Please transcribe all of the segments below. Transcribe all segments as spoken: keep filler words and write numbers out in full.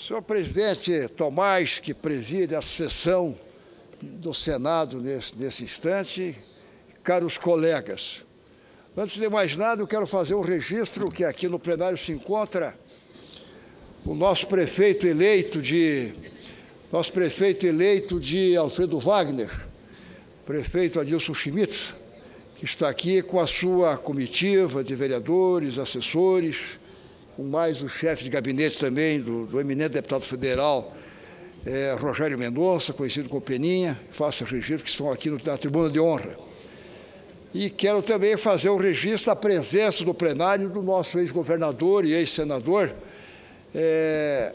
Senhor presidente Tomás, que preside a sessão do Senado nesse, nesse instante, caros colegas, antes de mais nada, eu quero fazer um registro que aqui no plenário se encontra o nosso prefeito eleito de, nosso prefeito eleito de Alfredo Wagner, prefeito Adilson Schmitz, que está aqui com a sua comitiva de vereadores, assessores, com mais o chefe de gabinete também do, do eminente deputado federal, é, Rogério Mendonça, conhecido como Peninha, faço o registro que estão aqui no, na tribuna de honra. E quero também fazer o registro da presença do plenário do nosso ex-governador e ex-senador, é,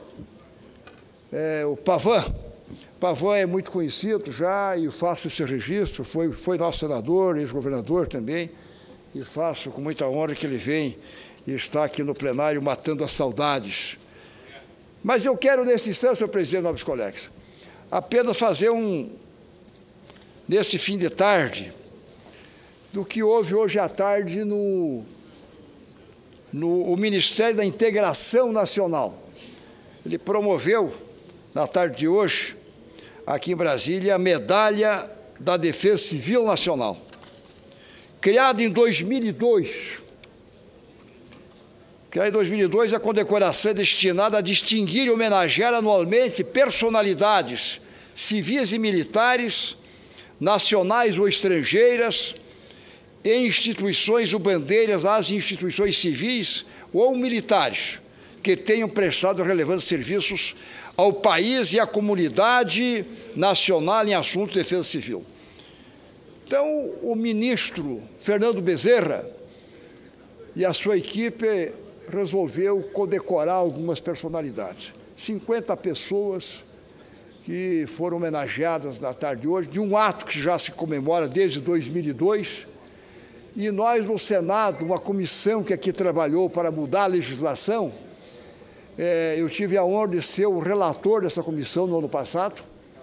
é, o Pavan. Pavan é muito conhecido já e faço esse registro, foi, foi nosso senador, ex-governador também, e faço com muita honra que ele vem e está aqui no plenário matando as saudades. Mas eu quero, nesse instante, senhor presidente, nobres colegas, apenas fazer um, nesse fim de tarde, do que houve hoje à tarde no, no o Ministério da Integração Nacional. Ele promoveu, na tarde de hoje, aqui em Brasília, a Medalha da Defesa Civil Nacional. Criada em dois mil e dois, criada em dois mil e dois, a condecoração é destinada a distinguir e homenagear anualmente personalidades civis e militares, nacionais ou estrangeiras, em instituições ou bandeiras às instituições civis ou militares que tenham prestado relevantes serviços ao país e à comunidade nacional em assuntos de defesa civil. Então, o ministro Fernando Bezerra e a sua equipe resolveu condecorar algumas personalidades. cinquenta pessoas que foram homenageadas na tarde de hoje, de um ato que já se comemora desde dois mil e dois, e nós, no Senado, uma comissão que aqui trabalhou para mudar a legislação, é, eu tive a honra de ser o relator dessa comissão no ano passado,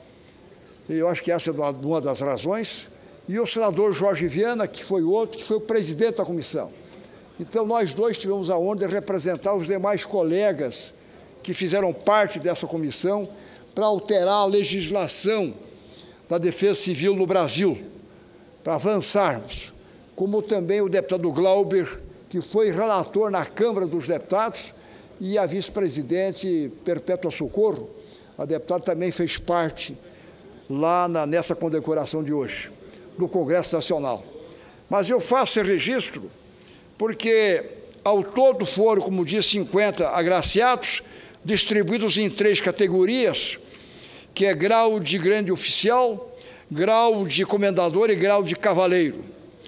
e eu acho que essa é uma das razões, e o senador Jorge Viana, que foi outro, que foi o presidente da comissão. Então, nós dois tivemos a honra de representar os demais colegas que fizeram parte dessa comissão para alterar a legislação da defesa civil no Brasil, para avançarmos. Como também o deputado Glauber, que foi relator na Câmara dos Deputados, e a vice-presidente Perpétua Socorro, a deputada também fez parte lá na, nessa condecoração de hoje, no Congresso Nacional. Mas eu faço esse registro porque, ao todo, foram, como disse, cinquenta agraciados, distribuídos em três categorias, que é grau de grande oficial, grau de comendador e grau de cavaleiro.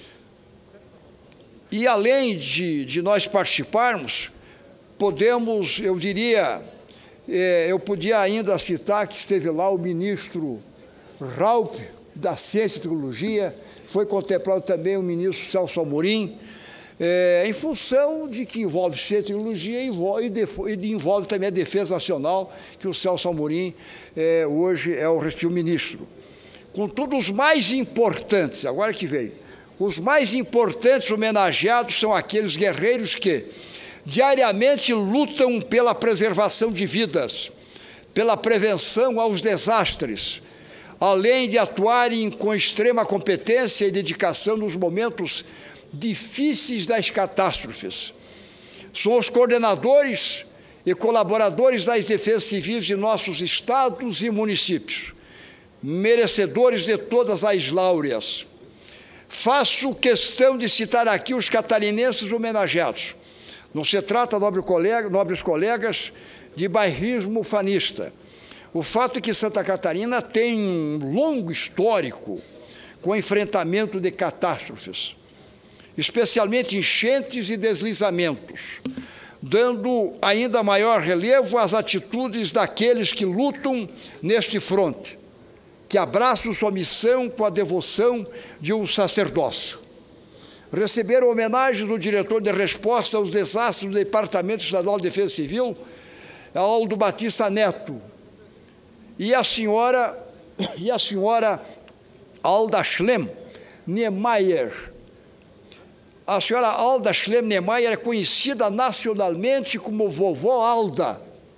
E, além de, de nós participarmos, podemos, eu diria, eh, eu podia ainda citar que esteve lá o ministro Raup, da Ciência e Tecnologia, foi contemplado também o ministro Celso Amorim, eh, em função de que envolve ciência e tecnologia e envolve, e envolve também a defesa nacional, que o Celso Amorim eh, hoje é o refil ministro. Contudo, os mais importantes, agora que veio, os mais importantes homenageados são aqueles guerreiros que diariamente lutam pela preservação de vidas, pela prevenção aos desastres, além de atuarem com extrema competência e dedicação nos momentos difíceis das catástrofes. São os coordenadores e colaboradores das defesas civis de nossos estados e municípios, merecedores de todas as láureas. Faço questão de citar aqui os catarinenses homenageados. Não se trata, nobre colega, nobres colegas, de bairrismo fanista. O fato é que Santa Catarina tem um longo histórico com enfrentamento de catástrofes, especialmente enchentes e deslizamentos, dando ainda maior relevo às atitudes daqueles que lutam neste fronte, que abraçam sua missão com a devoção de um sacerdócio. Receberam homenagens do diretor de resposta aos desastres do Departamento Estadual de Defesa Civil, Aldo Batista Neto, e a senhora, e a senhora Alda Schlem Niemeyer. A senhora Alda Schlem Niemeyer é conhecida nacionalmente como Vovó Alda,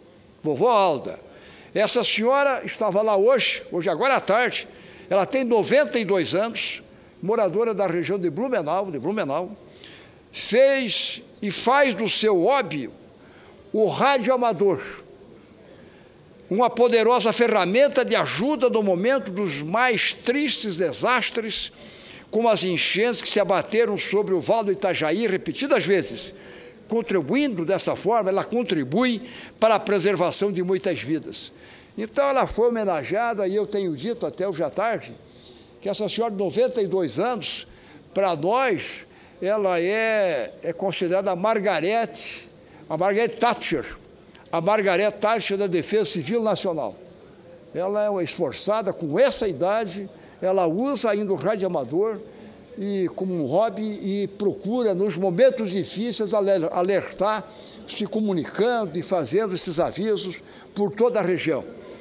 vovó Alda. Essa senhora estava lá hoje, hoje agora à tarde, ela tem noventa e dois anos, moradora da região de Blumenau, de Blumenau, fez e faz do seu hobby o rádio amador, uma poderosa ferramenta de ajuda no momento dos mais tristes desastres, como as enchentes que se abateram sobre o Vale do Itajaí repetidas vezes. Contribuindo dessa forma, ela contribui para a preservação de muitas vidas. Então, ela foi homenageada, e eu tenho dito até hoje à tarde, que essa senhora de noventa e dois anos, para nós, ela é, é considerada a Margaret, a Margaret Thatcher, a Margaret Thatcher da Defesa Civil Nacional. Ela é uma esforçada, com essa idade, ela usa ainda o rádio amador e, como um hobby, e procura, nos momentos difíceis, alertar, se comunicando e fazendo esses avisos por toda a região.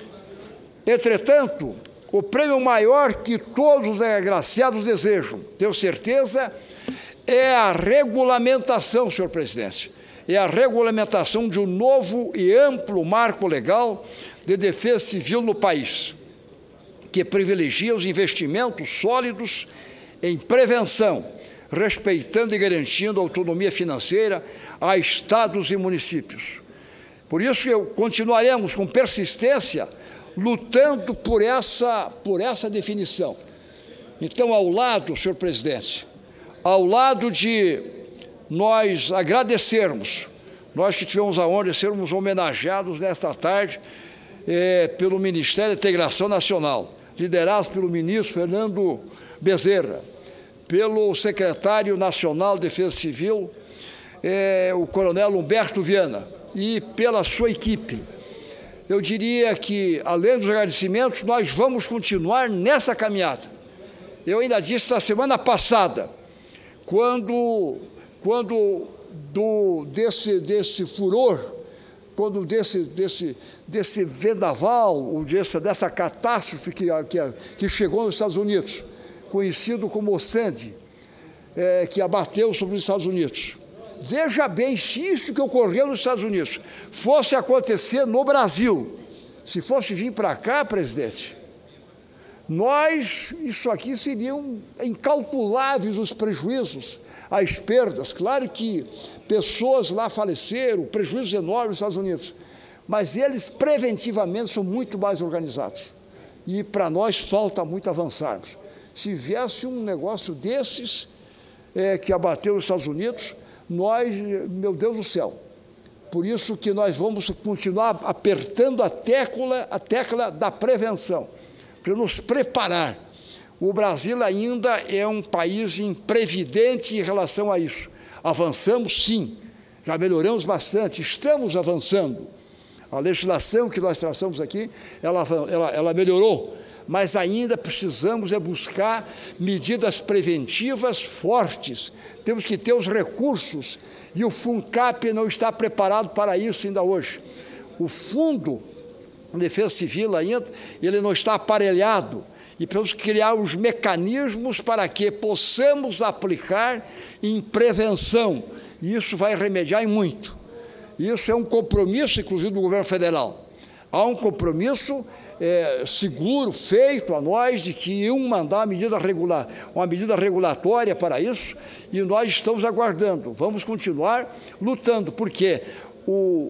Entretanto, o prêmio maior que todos os agraciados desejam, tenho certeza, é a regulamentação, senhor presidente, é a regulamentação de um novo e amplo marco legal de defesa civil no país, que privilegia os investimentos sólidos em prevenção, respeitando e garantindo a autonomia financeira a estados e municípios. Por isso, eu continuaremos com persistência lutando por essa, por essa definição. Então, ao lado, senhor presidente, ao lado de nós agradecermos, nós que tivemos a honra de sermos homenageados nesta tarde é, pelo Ministério da Integração Nacional, liderado pelo ministro Fernando Bezerra, pelo secretário nacional de Defesa Civil, é, o coronel Humberto Viana, e pela sua equipe. Eu diria que, além dos agradecimentos, nós vamos continuar nessa caminhada. Eu ainda disse na semana passada, quando, quando do, desse, desse furor, quando desse, desse, desse vendaval, ou dessa, dessa catástrofe que, que, que chegou nos Estados Unidos, conhecido como o Sandy, é, que abateu sobre os Estados Unidos. Veja bem, se isso que ocorreu nos Estados Unidos fosse acontecer no Brasil, se fosse vir para cá, presidente, nós, isso aqui seriam incalculáveis os prejuízos, as perdas. Claro que pessoas lá faleceram, prejuízos enormes nos Estados Unidos, mas eles preventivamente são muito mais organizados. E para nós falta muito avançarmos. Se viesse um negócio desses, é, que abateu os Estados Unidos, nós, meu Deus do céu, por isso que nós vamos continuar apertando a tecla, a tecla da prevenção, para nos preparar. O Brasil ainda é um país imprevidente em relação a isso. Avançamos, sim, já melhoramos bastante, estamos avançando. A legislação que nós traçamos aqui, ela, ela, ela melhorou, mas ainda precisamos é buscar medidas preventivas fortes. Temos que ter os recursos, e o FUNCAP não está preparado para isso ainda hoje. O Fundo de Defesa Civil ainda, ele não está aparelhado, e precisamos criar os mecanismos para que possamos aplicar em prevenção, e isso vai remediar em muito. Isso é um compromisso, inclusive, do governo federal. Há um compromisso é, seguro, feito a nós, de que iam mandar uma medida, regular, uma medida regulatória para isso, e nós estamos aguardando. Vamos continuar lutando, porque o,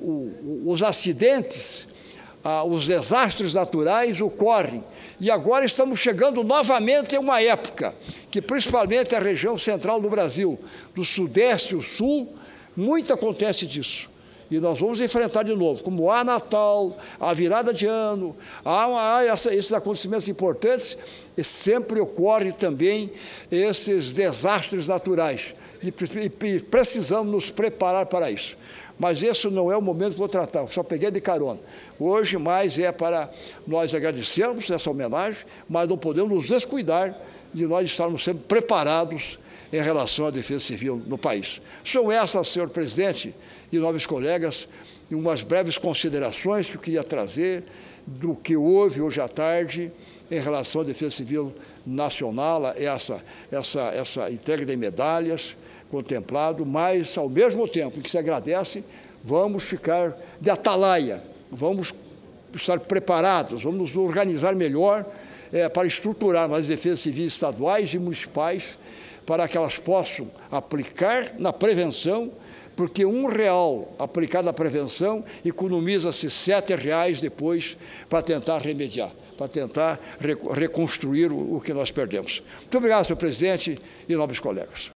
o, os acidentes, ah, os desastres naturais ocorrem, e agora estamos chegando novamente em uma época que, principalmente a região central do Brasil, do Sudeste e o Sul, muito acontece disso. E nós vamos enfrentar de novo, como há Natal, a virada de ano, há, há essa, esses acontecimentos importantes, e sempre ocorrem também esses desastres naturais, e, e precisamos nos preparar para isso. Mas esse não é o momento que vou tratar, só peguei de carona. Hoje mais é para nós agradecermos essa homenagem, mas não podemos nos descuidar de nós estarmos sempre preparados em relação à defesa civil no país. São essas, senhor presidente e nobres colegas, umas breves considerações que eu queria trazer do que houve hoje à tarde em relação à defesa civil nacional, essa, essa, essa entrega de medalhas, contemplado, mas, ao mesmo tempo que se agradece, vamos ficar de atalaia vamos estar preparados, vamos nos organizar melhor é, para estruturar as defesas civis estaduais e municipais, para que elas possam aplicar na prevenção, porque um real aplicado na prevenção economiza-se sete reais depois para tentar remediar, para tentar reconstruir o que nós perdemos. Muito obrigado, senhor presidente e nobres colegas.